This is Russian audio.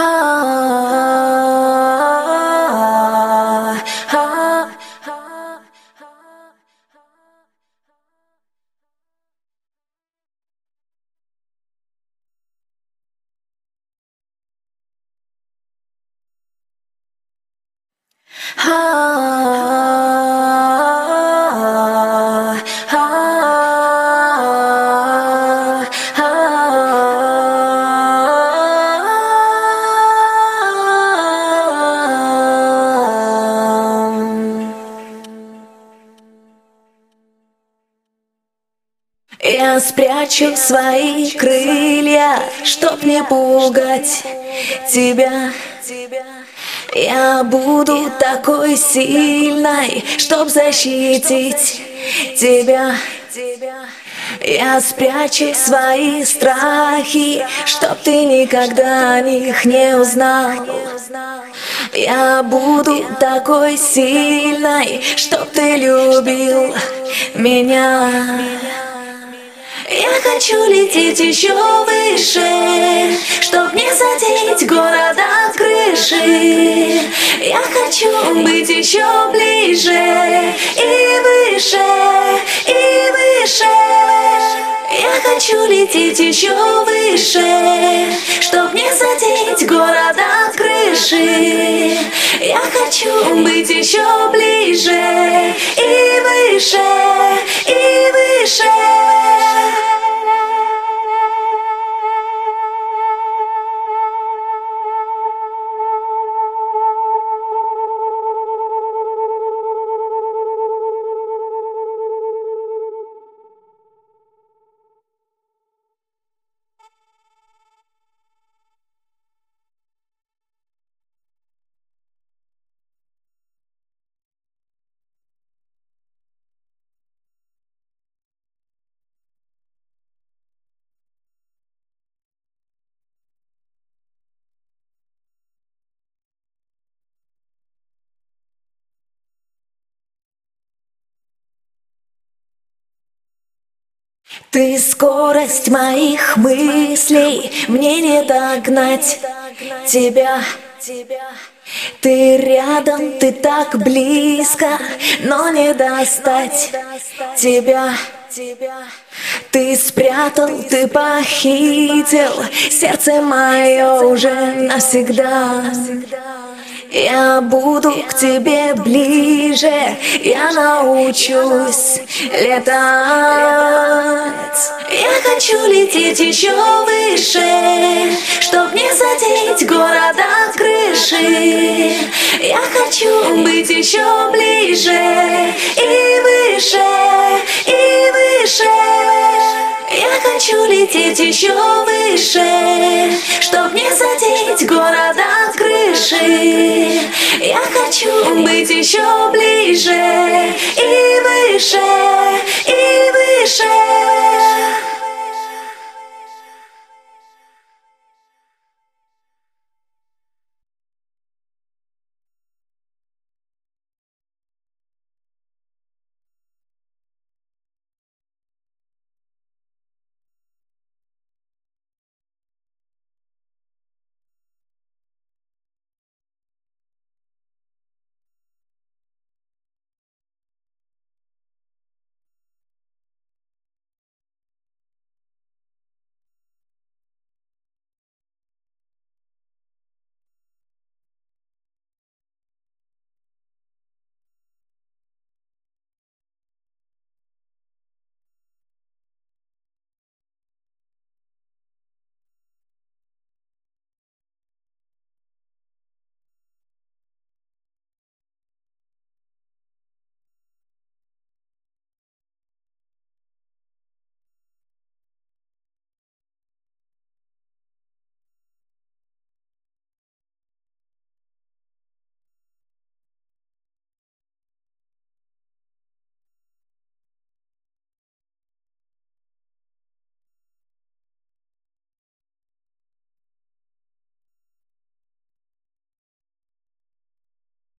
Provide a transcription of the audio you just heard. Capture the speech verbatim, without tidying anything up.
Я спрячу свои крылья, чтоб не пугать тебя. Я буду такой сильной, чтоб защитить тебя. Я спрячу свои страхи, чтоб ты никогда о них не узнал. Я буду такой сильной, чтоб ты любил меня. Я хочу лететь еще выше, чтоб не задеть город от крыши. Я хочу быть еще ближе и выше, и выше. Я хочу лететь еще выше, чтоб не задеть город от крыши. Я хочу быть еще ближе и выше, и выше. Ты скорость моих мыслей, мне не догнать тебя. Ты рядом, ты так близко, но не достать тебя. Ты спрятал, ты похитил сердце мое уже навсегда. Я буду к тебе ближе, я научусь летать. Я хочу лететь еще выше, чтоб не задеть город от крыши. Я хочу быть еще ближе и выше, и выше. Я хочу лететь еще выше, чтоб не задеть город от крыши. Я хочу быть еще ближе и выше, и выше.